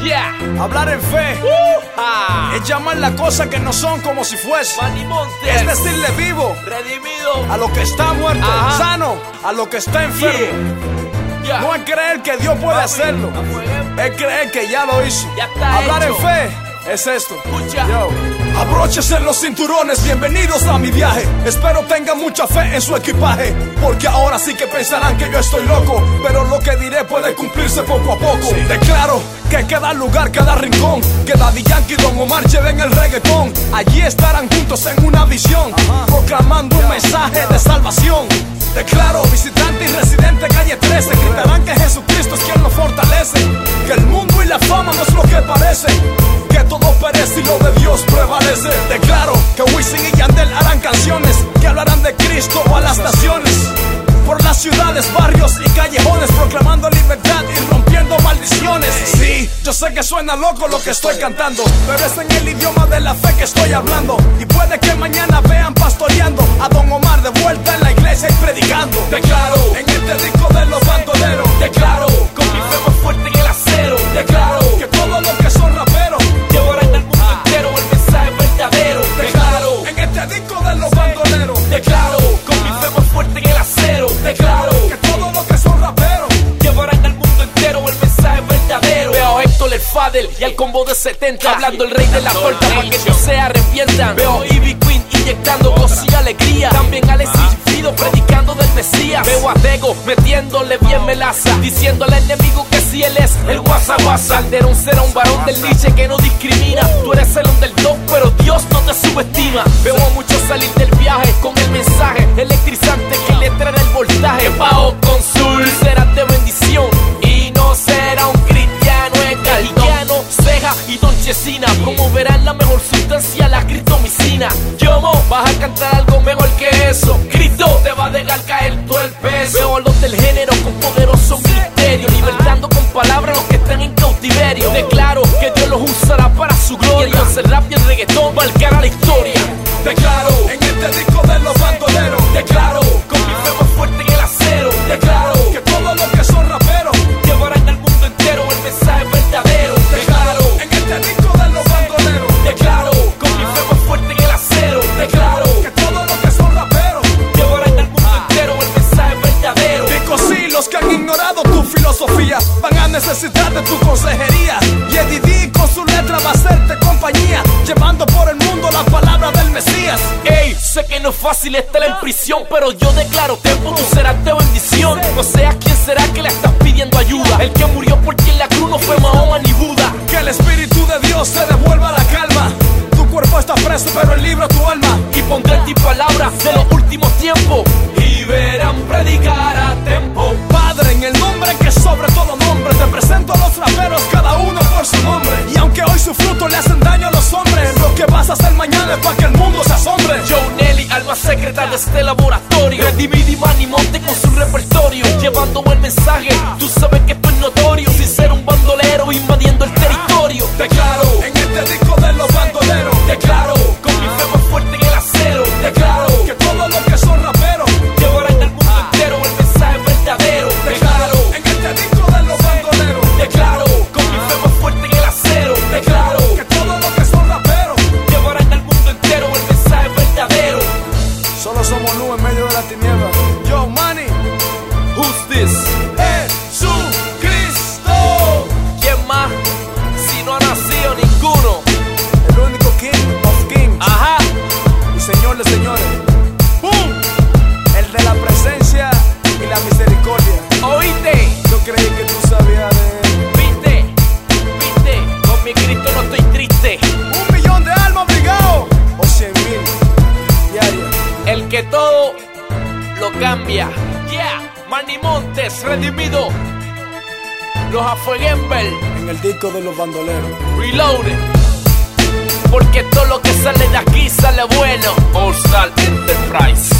Yeah. Hablar en fe es llamar las cosas que no son como si fuese. Manny Montes. Es decirle vivo redimido a lo que está muerto, sano a lo que está enfermo. Yeah. No es creer que Dios puede hacerlo, es creer que ya lo hizo. Ya está Hablar hecho. en fe es esto. Escucha. Yo. Abróchense los cinturones, bienvenidos a mi viaje. Espero tengan mucha fe en su equipaje, porque ahora sí que pensarán que yo estoy loco, pero lo que diré puede cumplirse poco a poco. Declaro que cada lugar, cada rincón, que Daddy Yankee y Don Omar lleven el reggaetón. Allí estarán juntos en una visión, proclamando un mensaje de salvación. Declaro, visitante y residente calle 13, gritarán que Jesucristo es quien nos fortalece, que el mundo y la fama no es lo que parece, que todo perece y lo de Dios prevalece. Declaro que Wisin y Yandel harán canciones que hablarán de Cristo a las naciones, por las ciudades, barrios y callejones, proclamando libertad y rompiendo maldiciones. Sí, yo sé que suena loco lo que estoy cantando, pero es en el idioma de la fe que estoy hablando. Y puede que mañana vean pastoreando a Don Omar de vuelta en la iglesia y predicando. Declaro, en este disco de los bandoleros, declaro, con mi fe más fuerte en el acero. Declaro, que todos los que son raperos llevarán al mundo entero el mensaje verdadero. Declaro, en este disco de los bandoleros, declaro, con mi fe más fuerte en el acero. Declaro, que todos los que son raperos llevarán al mundo entero el mensaje verdadero. Veo a Héctor el Fadel y al combo de 70 hablando el rey de la torta para que no se arrepientan. Veo a Ivy Queen inyectando gozo y alegría, también Alexis y Fido predicando del Mesías. Veo a Tego metiéndole bien melaza, diciendo al enemigo que si él es el guasa guasa. Calderón será un varón del Nietzsche que no discrimina. Tú eres el underdog pero Dios no te subestima. Veo a muchos salir del viaje con el mensaje electrizante que le traerá el voltaje. Pao Consul será de bendición y no será un cristiano cristiano, ceja y donchecina. Como verán la mejor sustancia, la critomicina. Yomo, vas a cantar algo mejor que eso. Cristo te va a dejar caer todo el peso. Veo a los del género con poderoso ministerio, libertando con palabras a los que están en cautiverio. Declaro que Dios los usará para su gloria, y entonces el rap y el reggaetón marcará la historia. Declaro, en este disco de los bandoleros, declaro, con mi fe más fuerte en el acero. Declaro, que todos los que son raperos llevarán al mundo entero el mensaje verdadero. Declaro, en este disco de los bandoleros, declaro, con mi fe más fuerte en el acero. declaro, que todos los que son raperos llevarán al mundo entero el mensaje verdadero. Dico sí, los que han ignorado tu filosofía van a necesitar de tu consejería. Y Eddie D con su letra va a hacerte compañía, llevando por el mundo la palabra del Mesías. Ey, sé que no es fácil estar en prisión, pero yo declaro tiempo, tú serás de bendición. No sé a quién será que le estás pidiendo ayuda, el que murió porque en la cruz no fue Mahoma ni Buda. Que el Espíritu de Dios te devuelva la calma. Tu cuerpo está preso, pero el libro tu alma. Y pondré en ti palabras de los últimos tiempos, y verán predicar a tiempo. Padre, en el nombre que sobre todo nombre, te presento a los raperos, cada uno por su nombre. Y aunque hoy su fruto le hacen daño a los hombres, lo que vas a hacer mañana es para que el mundo se asombre. Joe Nelly, alma secreta de este laboratorio, Redimido y Manny Montes con su repertorio, llevando el mensaje, tú sabes que esto es notorio, sin ser un bandolero invadiendo el territorio. Declaro, en este disco de los bandoleros, Declaro, con mi fe más fuerte en el acero. declaro, que todos los que son raperos llevarán al mundo entero el mensaje verdadero. declaro, en este disco de los bandoleros, Declaro, con mi fe más fuerte en el acero. declaro, que todos los que son raperos Llevarán al mundo entero el mensaje verdadero. solo somos luz en medio de la tiniebla. Yo, Manny, Who's this? Jesucristo, ¿Quién más? Si no ha nacido ninguno. el único King of Kings Ajá. y Señor de señores. ¡Boom! El de la presencia y la misericordia. ¿Oíste? Yo creí que tú sabías de él. ¿Viste? ¿Viste? Con mi Cristo no estoy triste. 1 millón de almas obligados o 100,000 diarias. El que todo lo cambia. Yeah. Manny Montes, redimido. Los Afueguember, En el disco de los bandoleros. Reloaded. Porque todo lo que sale de aquí sale bueno. All Star Enterprise.